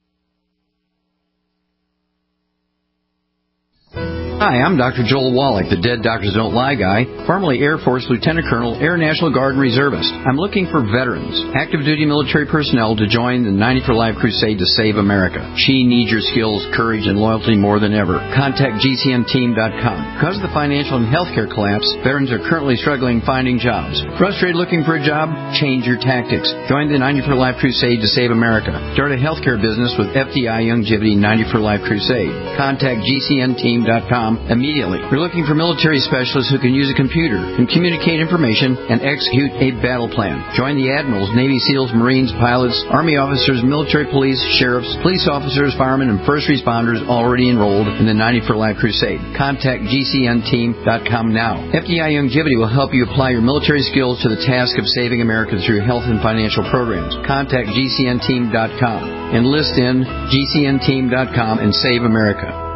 Hi, I'm Doctor Joel Wallach, the Dead Doctors Don't Lie guy, formerly Air Force Lieutenant Colonel, Air National Guard and Reservist. I'm looking for veterans, active duty military personnel to join the ninety for Life crusade to save America. She needs your skills, courage, and loyalty more than ever. Contact G C N team dot com. Because of the financial and healthcare collapse, veterans are currently struggling finding jobs. Frustrated looking for a job? Change your tactics. Join the ninety for Life crusade to save America. Start a healthcare business with F D I Youngevity ninety for Life crusade. Contact G C N team dot com immediately. We're looking for military specialists who can use a computer and communicate information and execute a battle plan. Join the admirals, Navy SEALs, Marines, pilots, Army officers, military police, sheriffs, police officers, firemen, and first responders already enrolled in the ninety for Life crusade. Contact G C N team dot com now. F D I Youngevity will help you apply your military skills to the task of saving America through health and financial programs. Contact G C N team dot com. Enlist in G C N team dot com and save America.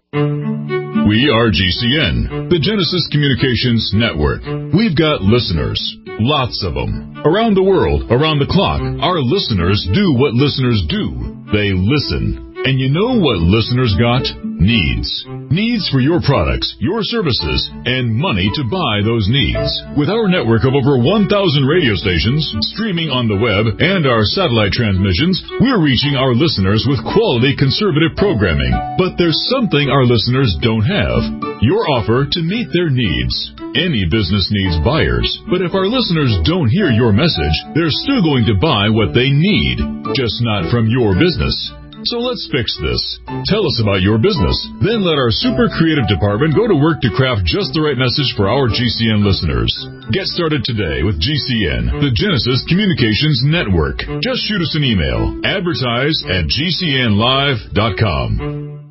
We are G C N, the Genesis Communications Network. We've got listeners, lots of them. Around the world, around the clock, our listeners do what listeners do. They listen. And you know what listeners got? Needs. Needs for your products, your services, and money to buy those needs. With our network of over one thousand radio stations, streaming on the web, and our satellite transmissions, we're reaching our listeners with quality conservative programming. But there's something our listeners don't have. Your offer to meet their needs. Any business needs buyers, but if our listeners don't hear your message, they're still going to buy what they need, just not from your business. So let's fix this. Tell us about your business. Then let our super creative department go to work to craft just the right message for our G C N listeners. Get started today with G C N, the Genesis Communications Network. Just shoot us an email. Advertise at G C N live dot com.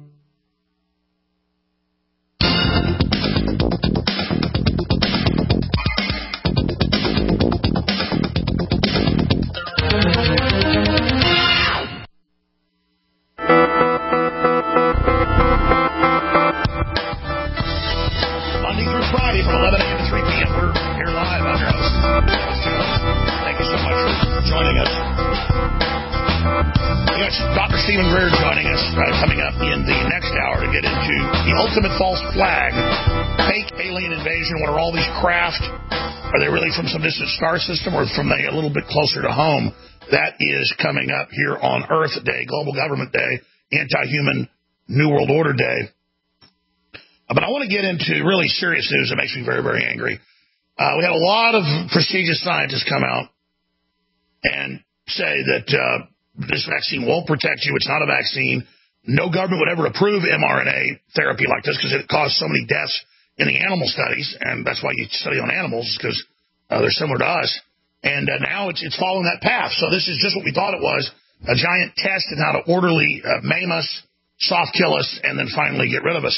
False flag, fake alien invasion. What are all these craft? Are they really from some distant star system or from a, a little bit closer to home? That is coming up here on Earth Day, Global Government Day, Anti-Human New World Order Day. Uh, but I want to get into really serious news that makes me very, very angry. Uh, we had a lot of prestigious scientists come out and say that uh, this vaccine won't protect you. It's not a vaccine. No government would ever approve mRNA therapy like this because it caused so many deaths in the animal studies, and that's why you study on animals, because uh, they're similar to us. And uh, now it's, it's following that path. So this is just what we thought it was, a giant test in how to orderly uh, maim us, soft kill us, and then finally get rid of us.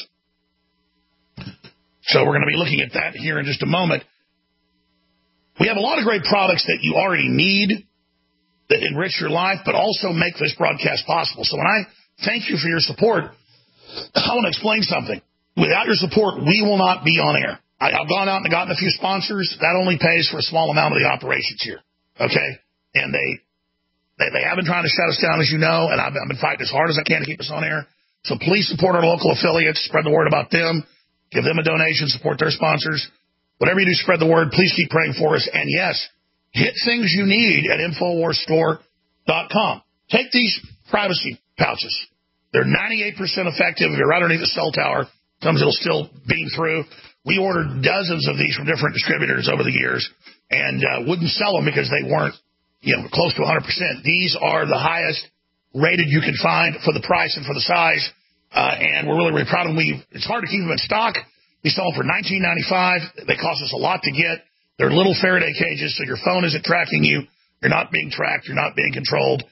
So we're going to be looking at that here in just a moment. We have a lot of great products that you already need that enrich your life, but also make this broadcast possible. So when I thank you for your support, I want to explain something. Without your support, we will not be on air. I, I've gone out and gotten a few sponsors. That only pays for a small amount of the operations here, okay? And they they, they have been trying to shut us down, as you know, and I've, I've been fighting as hard as I can to keep us on air. So please support our local affiliates. Spread the word about them. Give them a donation. Support their sponsors. Whatever you do, spread the word. Please keep praying for us. And, yes, get things you need at Infowars Store dot com. Take these privacy pouches. They're ninety-eight percent effective. If you're right underneath the cell tower, sometimes it'll still beam through. We ordered dozens of these from different distributors over the years and uh, wouldn't sell them because they weren't, you know, close to one hundred percent. These are the highest rated you can find for the price and for the size. Uh, and we're really, really proud of them. We, it's hard to keep them in stock. We sell them for nineteen ninety-five. They cost us a lot to get. They're little Faraday cages, so your phone isn't tracking you. You're not being tracked. You're not being controlled.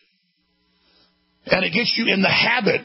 And it gets you in the habit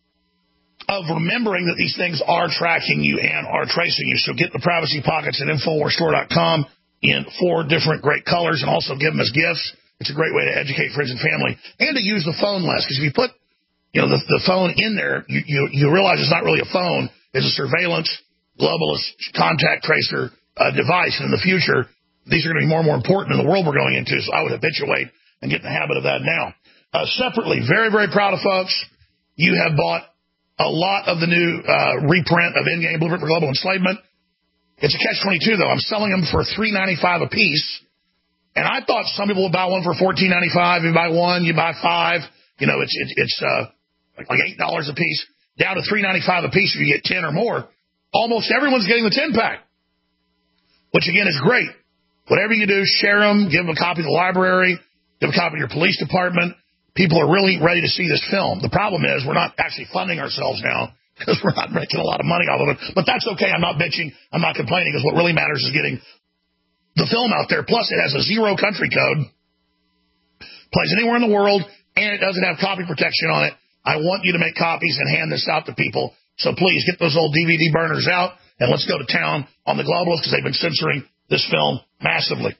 of remembering that these things are tracking you and are tracing you. So get the privacy pockets at Infowars Store dot com in four different great colors, and also give them as gifts. It's a great way to educate friends and family and to use the phone less. Because if you put, you know, the, the phone in there, you, you, you realize it's not really a phone. It's a surveillance, globalist, contact tracer uh, device. And in the future, these are going to be more and more important in the world we're going into. So I would habituate and get in the habit of that now. Uh, separately, very, very proud of folks. You have bought a lot of the new uh, reprint of Endgame Blueprint for Global Enslavement. It's a catch twenty-two, though. I'm selling them for three ninety-five a piece. And I thought some people would buy one for fourteen ninety-five. You buy one, you buy five. You know, it's it, it's uh, like eight dollars a piece, down to three ninety-five a piece if you get ten or more. Almost everyone's getting the ten-pack, which, again, is great. Whatever you do, share them, give them a copy of the library, give a copy to your police department. People are really ready to see this film. The problem is we're not actually funding ourselves now because we're not making a lot of money off of it. But that's okay. I'm not bitching. I'm not complaining, because what really matters is getting the film out there. Plus, it has a zero country code, plays anywhere in the world, and it doesn't have copy protection on it. I want you to make copies and hand this out to people. So please get those old D V D burners out, and let's go to town on the globalists, because they've been censoring this film massively.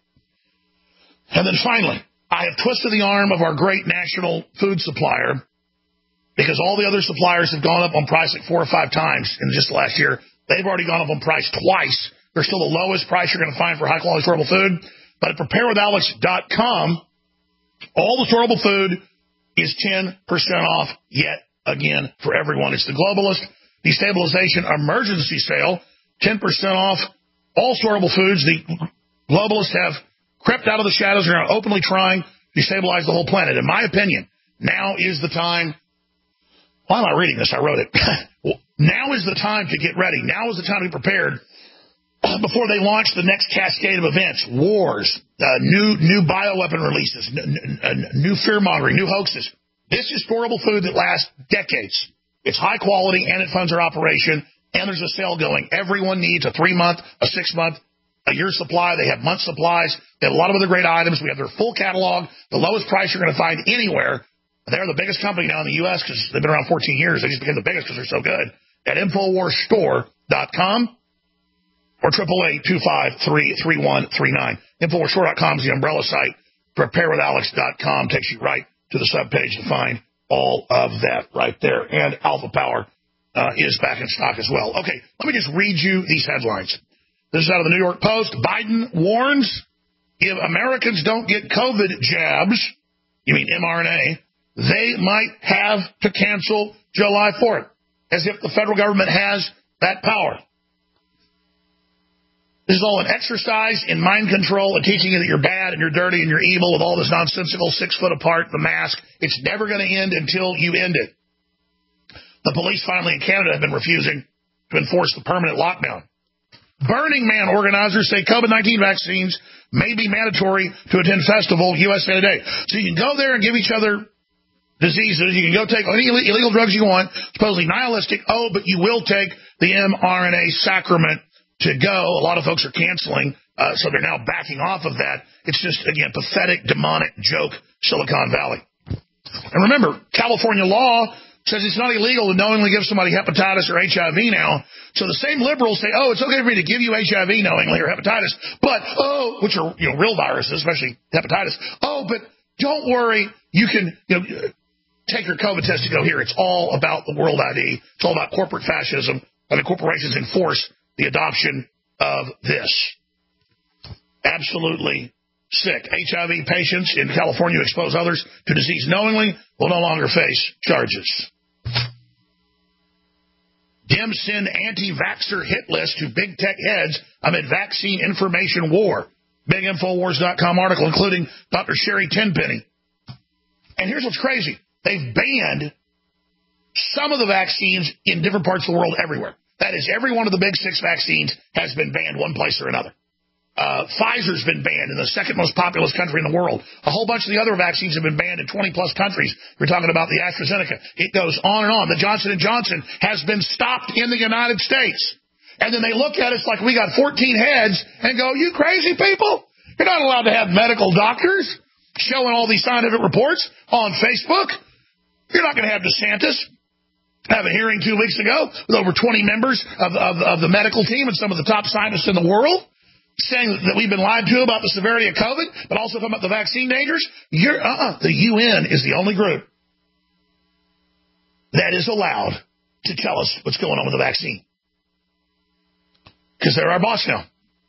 And then finally, I have twisted the arm of our great national food supplier, because all the other suppliers have gone up on price like four or five times in just the last year. They've already gone up on price twice. They're still the lowest price you're going to find for high-quality storable food. But at prepare with alex dot com, all the storable food is ten percent off yet again for everyone. It's the Globalist Destabilization Emergency Sale, ten percent off all storable foods. The Globalists have crept out of the shadows. They're now openly trying to destabilize the whole planet. In my opinion, now is the time. Why am I reading this? I wrote it. Well, now is the time to get ready. Now is the time to be prepared before they launch the next cascade of events, wars, uh, new new bioweapon releases, n- n- new fear-mongering, new hoaxes. This is storable food that lasts decades. It's high quality, and it funds our operation, and there's a sale going. Everyone needs a three-month, a six-month, a year supply. They have month supplies. They have a lot of other great items. We have their full catalog, the lowest price you're going to find anywhere. They're the biggest company now in the U S because they've been around fourteen years. They just became the biggest because they're so good. At Infowars Store dot com or eight eight eight, two five three, three one three nine. Infowars Store dot com is the umbrella site. prepare with alex dot com takes you right to the subpage to find all of that right there. And Alpha Power uh, is back in stock as well. Okay, let me just read you these headlines. This is out of the New York Post. Biden warns if Americans don't get COVID jabs, you mean M R N A, they might have to cancel July fourth, as if the federal government has that power. This is all an exercise in mind control and teaching you that you're bad and you're dirty and you're evil with all this nonsensical six foot apart, the mask. It's never going to end until you end it. The police finally in Canada have been refusing to enforce the permanent lockdown. Burning Man organizers say COVID nineteen vaccines may be mandatory to attend festival U S A Today. So you can go there and give each other diseases. You can go take any illegal drugs you want, supposedly nihilistic. Oh, but you will take the M R N A sacrament to go. A lot of folks are canceling, uh, so they're now backing off of that. It's just, again, pathetic, demonic joke, Silicon Valley. And remember, California law says it's not illegal to knowingly give somebody hepatitis or H I V now. So the same liberals say, oh, it's okay for me to give you H I V knowingly or hepatitis, but, oh, which are, you know, real viruses, especially hepatitis. Oh, but don't worry, you can, you know, take your COVID test to go here. It's all about the World I D. It's all about corporate fascism. I mean, corporations enforce the adoption of this. Absolutely sick. H I V patients in California who expose others to disease knowingly will no longer face charges. Dems send anti-vaxxer hit list to big tech heads amid vaccine information war. Big Infowars dot com article, including Doctor Sherry Tenpenny. And here's what's crazy. They've banned some of the vaccines in different parts of the world everywhere. That is, every one of the big six vaccines has been banned one place or another. Uh, Pfizer's been banned in the second most populous country in the world. A whole bunch of the other vaccines have been banned in twenty plus countries. We're talking about the AstraZeneca. It goes on and on. The Johnson and Johnson has been stopped in the United States. And then they look at us like we got fourteen heads and go, you crazy people? You're not allowed to have medical doctors showing all these scientific reports on Facebook. You're not going to have DeSantis have a hearing two weeks ago with over twenty members of, of, of the medical team and some of the top scientists in the world saying that we've been lied to about the severity of COVID, but also talking about the vaccine dangers. You're, uh-uh. The U N is the only group that is allowed to tell us what's going on with the vaccine. Because they're our boss now.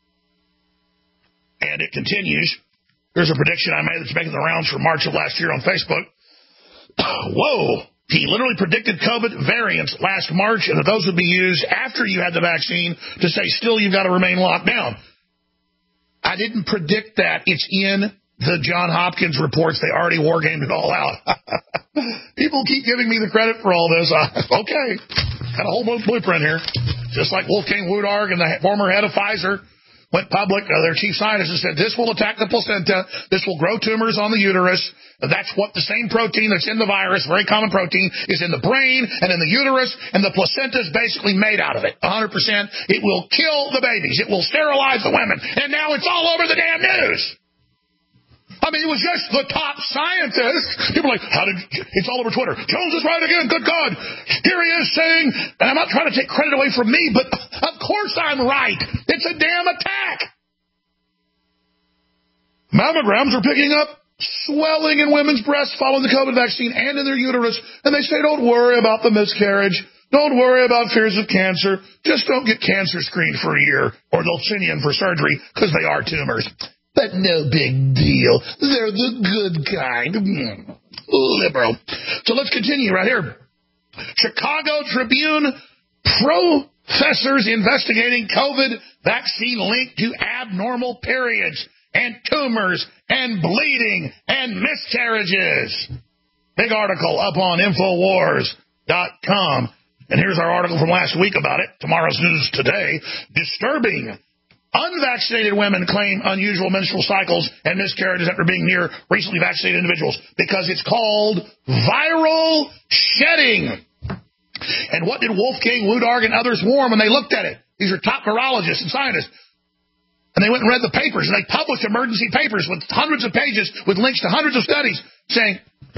And it continues. Here's a prediction I made that's making the rounds for March of last year on Facebook. Whoa. He literally predicted COVID variants last March, and that those would be used after you had the vaccine to say, still, you've got to remain locked down. I didn't predict that. It's in the Johns Hopkins reports. They already wargamed it all out. People keep giving me the credit for all this. Okay. Got a whole blueprint here. Just like Wolfgang Wodarg and the former head of Pfizer went public, uh, their chief scientist, and said, this will attack the placenta. This will grow tumors on the uterus. That's what the same protein that's in the virus, very common protein, is in the brain and in the uterus, and the placenta is basically made out of it, one hundred percent. It will kill the babies. It will sterilize the women. And now it's all over the damn news. I mean, it was just the top scientists. People are like, how did, it's all over Twitter. Jones is right again. Good God. Here he is saying, and I'm not trying to take credit away from me, but of course I'm right. It's a damn attack. Mammograms are picking up swelling in women's breasts following the COVID vaccine and in their uterus. And they say, don't worry about the miscarriage. Don't worry about fears of cancer. Just don't get cancer screened for a year, or they'll send you in for surgery because they are tumors. But no big deal. They're the good kind. Liberal. So let's continue right here. Chicago Tribune, professors investigating COVID vaccine linked to abnormal periods and tumors and bleeding and miscarriages. Big article up on Infowars dot com. And here's our article from last week about it. Tomorrow's news today. Disturbing. Unvaccinated women claim unusual menstrual cycles and miscarriages after being near recently vaccinated individuals because it's called viral shedding. And what did Wolfgang Wodarg and others warn when they looked at it? These are top virologists and scientists. And they went and read the papers, and they published emergency papers with hundreds of pages with links to hundreds of studies saying,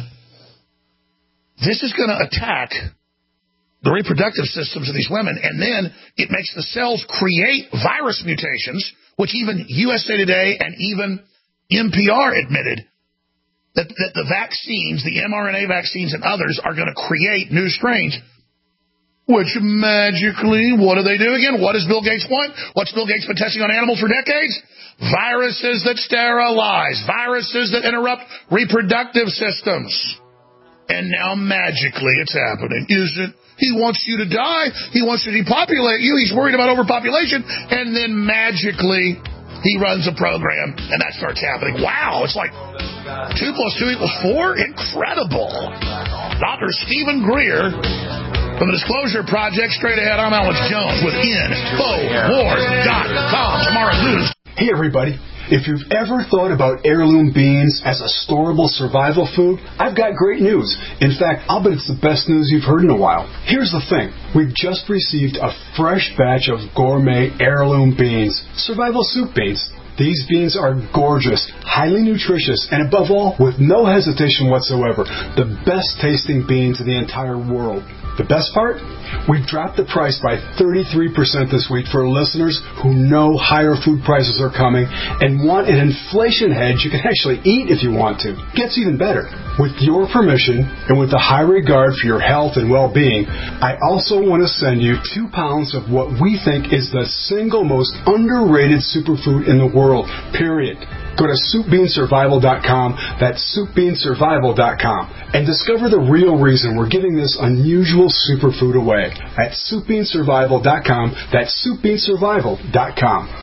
this is going to attack the reproductive systems of these women, and then it makes the cells create virus mutations, which even U S A Today and even N P R admitted that, that the vaccines, the mRNA vaccines and others, are going to create new strains, which magically, what do they do again? What does Bill Gates want? What's Bill Gates been testing on animals for decades? Viruses that sterilize, viruses that interrupt reproductive systems. And now magically it's happening, isn't it? He wants you to die. He wants to depopulate you. He's worried about overpopulation. And then magically he runs a program and that starts happening. Wow, it's like two plus two equals four? Incredible. Doctor Stephen Greer from the Disclosure Project. Straight ahead, I'm Alex Jones with Infowars dot com. Tomorrow's news. Hey, everybody. If you've ever thought about heirloom beans as a storable survival food, I've got great news. In fact, I'll bet it's the best news you've heard in a while. Here's the thing. We've just received a fresh batch of gourmet heirloom beans, survival soup beans. These beans are gorgeous, highly nutritious, and above all, with no hesitation whatsoever, the best tasting beans in the entire world. The best part? We've dropped the price by thirty-three percent this week for listeners who know higher food prices are coming and want an inflation hedge you can actually eat if you want to. Gets even better. With your permission and with the high regard for your health and well-being, I also want to send you two pounds of what we think is the single most underrated superfood in the world, period. Go to soup bean survival dot com, that's soup bean survival dot com, and discover the real reason we're giving this unusual superfood away at soup bean survival dot com, that's soup bean survival dot com.